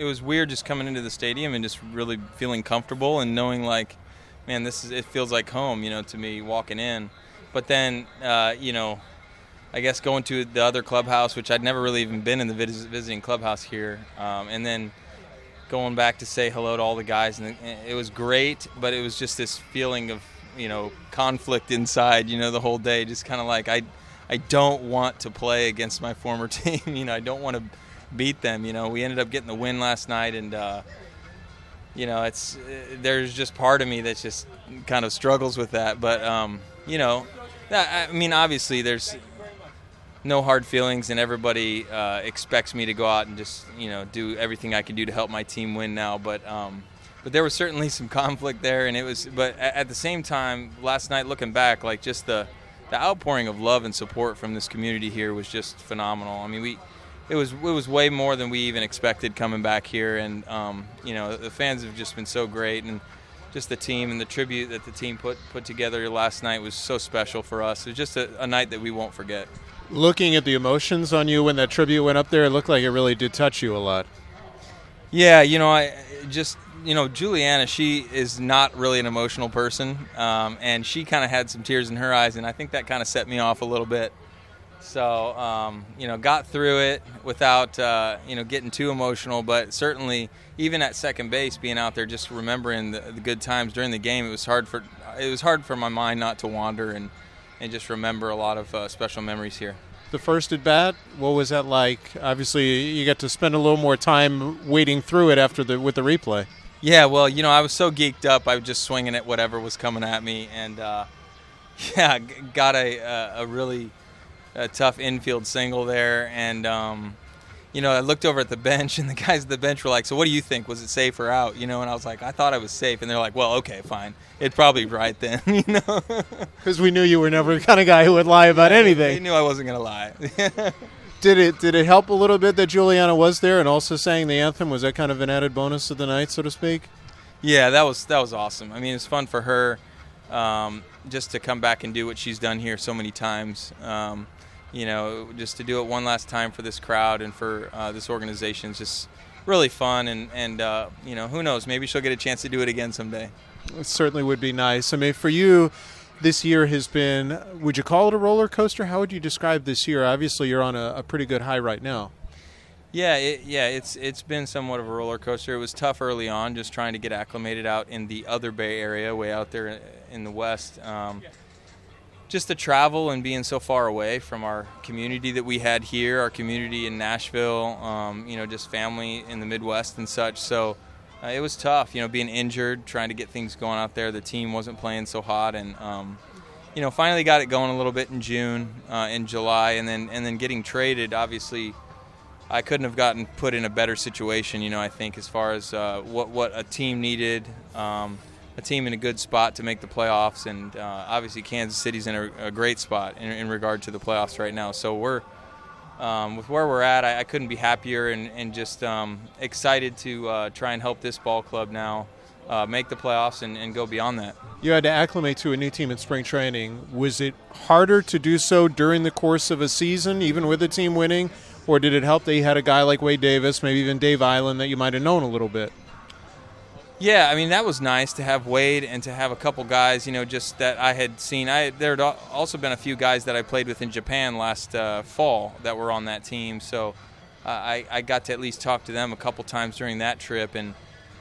was weird just coming into the stadium and just really feeling comfortable and knowing like, man, it feels like home, to me walking in. But then, I guess going to the other clubhouse, which I'd never really even been in the visiting clubhouse here, and then going back to say hello to all the guys, and it was great, but it was just this feeling of, conflict inside, the whole day, just kind of like I don't want to play against my former team, I don't want to beat them, we ended up getting the win last night, and there's just part of me that just kind of struggles with that, but obviously there's no hard feelings, and everybody expects me to go out and just do everything I can do to help my team win now. But there was certainly some conflict there, and but at the same time, last night looking back, like just the outpouring of love and support from this community here was just phenomenal. I mean, it was way more than we even expected coming back here, and the fans have just been so great, and just the team and the tribute that the team put together last night was so special for us. It was just a night that we won't forget. Looking at the emotions on you when that tribute went up there, it looked like it really did touch you a lot. Yeah, Juliana, she is not really an emotional person, and she kind of had some tears in her eyes, and I think that kind of set me off a little bit. So, got through it without, getting too emotional, but certainly even at second base, being out there just remembering the good times during the game, it was hard for my mind not to wander and just remember a lot of special memories here. The first at bat, what was that like? Obviously, you got to spend a little more time wading through it with the replay. Yeah, well, I was so geeked up, I was just swinging at whatever was coming at me, and got a really tough infield single there, and I looked over at the bench, and the guys at the bench were like, "So what do you think? Was it safe or out?" And I was like, "I thought I was safe," and they're like, "Well, okay, fine. It's probably right then." Because we knew you were never the kind of guy who would lie about anything. They knew I wasn't going to lie. Did it help a little bit that Juliana was there and also sang the anthem? Was that kind of an added bonus of the night, so to speak? Yeah, that was awesome. I mean, it's fun for her just to come back and do what she's done here so many times. Just to do it one last time for this crowd and for this organization is just really fun. And who knows, maybe she'll get a chance to do it again someday. It certainly would be nice. I mean, for you, this year has been, would you call it a roller coaster? How would you describe this year? Obviously, you're on a pretty good high right now. Yeah, it's been somewhat of a roller coaster. It was tough early on, just trying to get acclimated out in the other Bay Area, way out there in the West. Just the travel and being so far away from our community that we had here, our community in Nashville, just family in the Midwest and such. So it was tough, being injured, trying to get things going out there. The team wasn't playing so hot, and finally got it going a little bit in June, in July, and then getting traded. Obviously, I couldn't have gotten put in a better situation, I think, as far as what a team needed. A team in a good spot to make the playoffs, and obviously Kansas City's in a great spot in regard to the playoffs right now. So we're with where we're at, I couldn't be happier, and just excited to try and help this ball club now make the playoffs and go beyond that. You had to acclimate to a new team in spring training. Was it harder to do so during the course of a season, even with the team winning, or did it help that you had a guy like Wade Davis, maybe even Dave Island, that you might have known a little bit? Yeah, I mean, that was nice to have Wade and to have a couple guys, just that I had seen. There had also been a few guys that I played with in Japan last fall that were on that team, so I got to at least talk to them a couple times during that trip, and,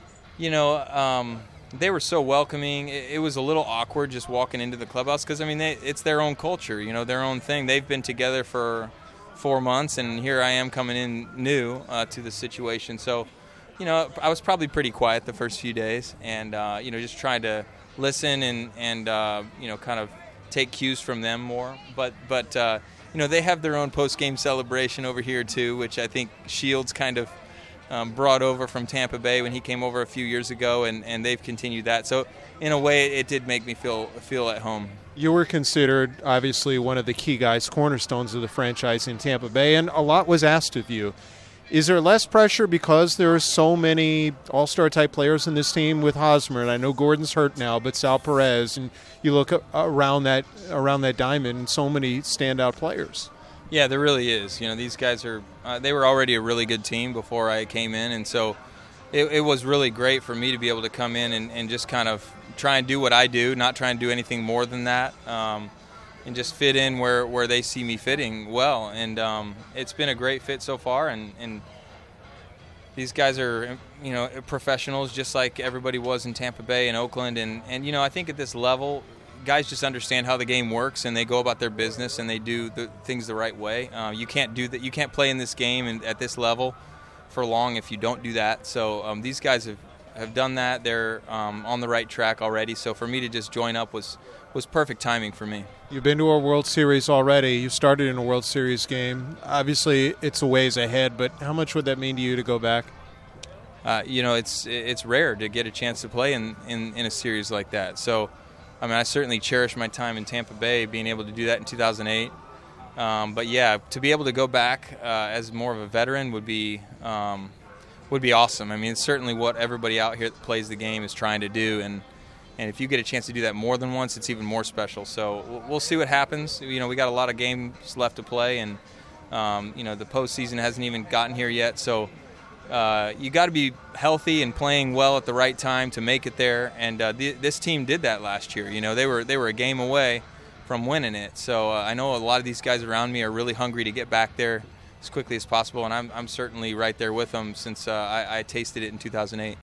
they were so welcoming. It was a little awkward just walking into the clubhouse because, it's their own culture, their own thing. They've been together for 4 months, and here I am coming in new to the situation, so I was probably pretty quiet the first few days, and just trying to listen and kind of take cues from them more. But they have their own post-game celebration over here too, which I think Shields kind of brought over from Tampa Bay when he came over a few years ago, and they've continued that. So in a way, it did make me feel at home. You were considered, obviously, one of the key guys, cornerstones of the franchise in Tampa Bay, and a lot was asked of you. Is there less pressure because there are so many all-star type players in this team with Hosmer? And I know Gordon's hurt now, but Sal Perez, and you look around that diamond, and so many standout players. Yeah, there really is. These guys they were already a really good team before I came in, and so it was really great for me to be able to come in and just kind of try and do what I do, not try and do anything more than that, and just fit in where they see me fitting well. And it's been a great fit so far, and these guys are, professionals just like everybody was in Tampa Bay and Oakland. And I think at this level, guys just understand how the game works, and they go about their business, and they do the things the right way. You can't do that. You can't play in this game and at this level for long if you don't do that. So these guys have done that. They're on the right track already. So for me to just join up was perfect timing for me. You've been to a World Series already. You started in a World Series game. Obviously, it's a ways ahead, but how much would that mean to you to go back? It's rare to get a chance to play in a series like that. So, I certainly cherish my time in Tampa Bay, being able to do that in 2008. But yeah, to be able to go back as more of a veteran would be awesome. It's certainly what everybody out here that plays the game is trying to do, and if you get a chance to do that more than once, it's even more special. So we'll see what happens. We got a lot of games left to play, and the postseason hasn't even gotten here yet. So you got to be healthy and playing well at the right time to make it there. And this team did that last year. They were a game away from winning it. So I know a lot of these guys around me are really hungry to get back there as quickly as possible, and I'm certainly right there with them since I tasted it in 2008.